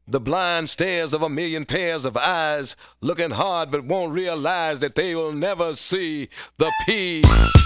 The blind stares of a million pairs of eyes, looking hard but won't realize that they will never see the P.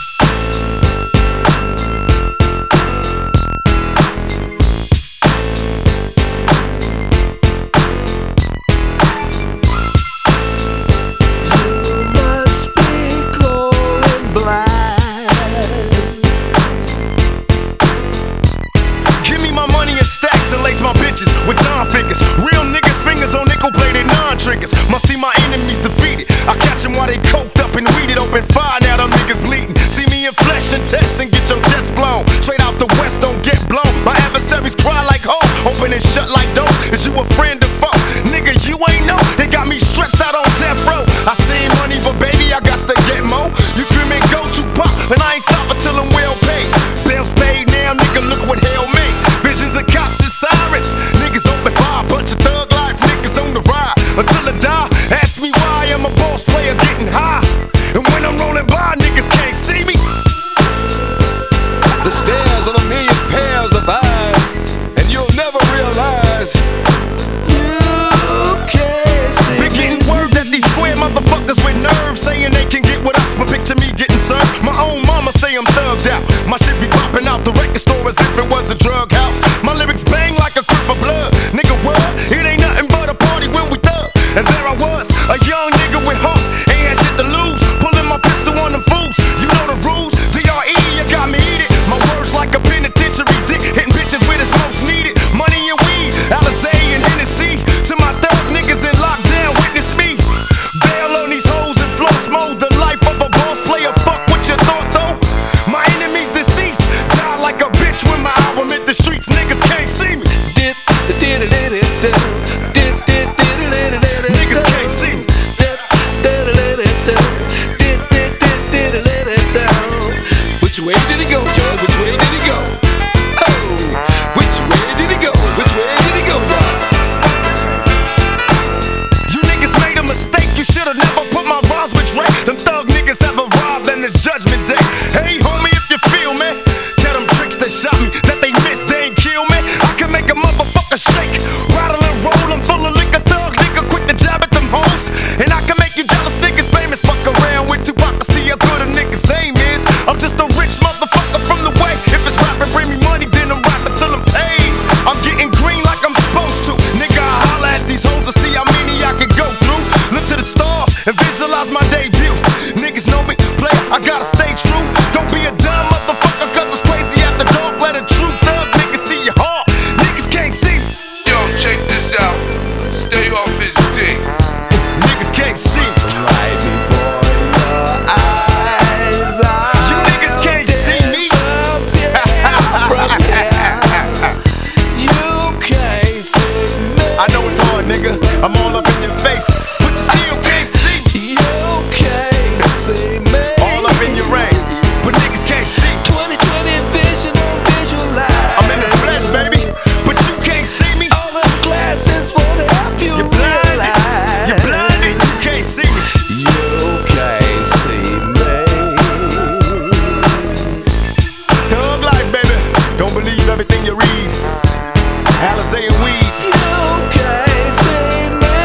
My bitches with Don figures, real niggas fingers on nickel plated non-triggers. Must see my enemies defeated. I catch them while they coked up and weeded. Open fire, now them niggas bleeding. See me in flesh and test and get your chest blown. Straight out the west, don't get blown. My adversaries cry like ho, open and shut like dope. Is you a friend or foe? Nigga, you ain't know. They got me stretched out on death row. I seen money, but baby, I got to get more. You screaming go to pop, and I ain't stopping till I'm well paid. Bills paid now, nigga, look what hell made. Visions of cops and sirens. Niggas open fire, bunch of thug life niggas on the ride until I die. Ask me why I'm a boss player getting high, and when I'm rolling by, niggas can't see me. The stares of a million pairs of eyes, and you'll never realize you can't see. Been getting word that these square motherfuckers with nerves saying they can get with us, but picture me getting served. My own mama say I'm thugged out. My shit be popping out the record store as if it was a drug house. My lyrics bang like a crip of blood. Nigga, what? It ain't nothing but a party when we thug. And there I was, a young nigga with heart, ain't had shit to lose. Pulling my pistol on them fools. You know the rules. DRE, you got me eating. My words like a penitentiary dick, hitting bitches with it's most needed. Money and weed, Alizé and Hennessy. To my thug niggas in lockdown, witness me. Bail on these hoes and floss mode. The life of a boss player. Fuck what you thought though. My enemies deceased. Die like a bitch when my album hit the streets. Niggas can't see me. Niggas can't see me. which way did he go, Joe? Which way did he go? Oh, which way did he go? Which way did he go, y'all? You niggas made a mistake. You should've never put my rhymes with Drake. Them thug niggas have arrived and it's judgment day. Hey, homie, if you feel me, tell them tricks that shot me, that they missed, they ain't kill me. I can make a motherfucker shake, rattle and roll. I'm full of liquor, thug nigga, quick to jab at them hoes. And I can make you jealous niggas famous. Fuck around with Tupac to see how good a nigga's aim is. I'm just a rich motherfucker from the way. If it's rapping, bring me money, then I'm rapping till I'm paid. I'm getting green like I'm supposed to. Nigga, I holla at these hoes to see how many I can go through. Look to the stars and visualize my debut. Niggas know me, play, I gotta stay true. Don't be a dumb motherfucker, cause it's crazy after dark. Let a true thug nigga see your heart. Niggas can't see me. Yo, check this out. Stay off his dick. Niggas can't see me. Right before your eyes, You niggas can't see me. you can't see me. I know it's hard, nigga. I'm all up in your face, but you still can't see me. You can't see me. All up in your range, but niggas can't see me. 2020 vision on visualize. I'm in the flesh, baby, but you can't see me. All the glasses won't help you You're blinded, realize. you're blinded, you can't see me. You can't see me. Thug life, baby, don't believe everything you read. Alizé and weed. You can't see me.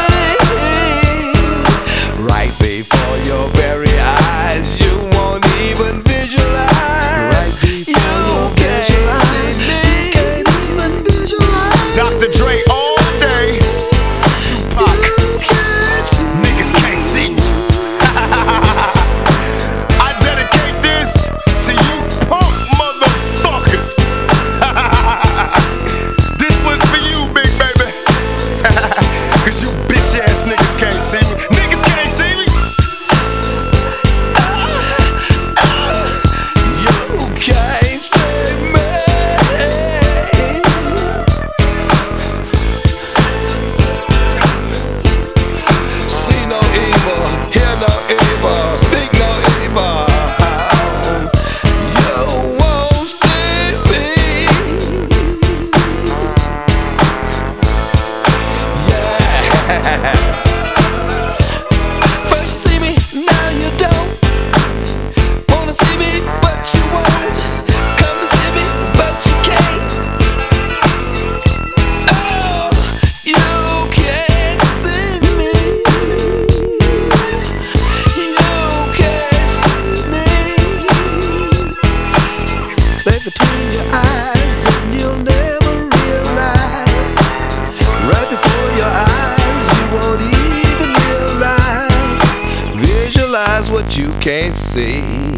can't see.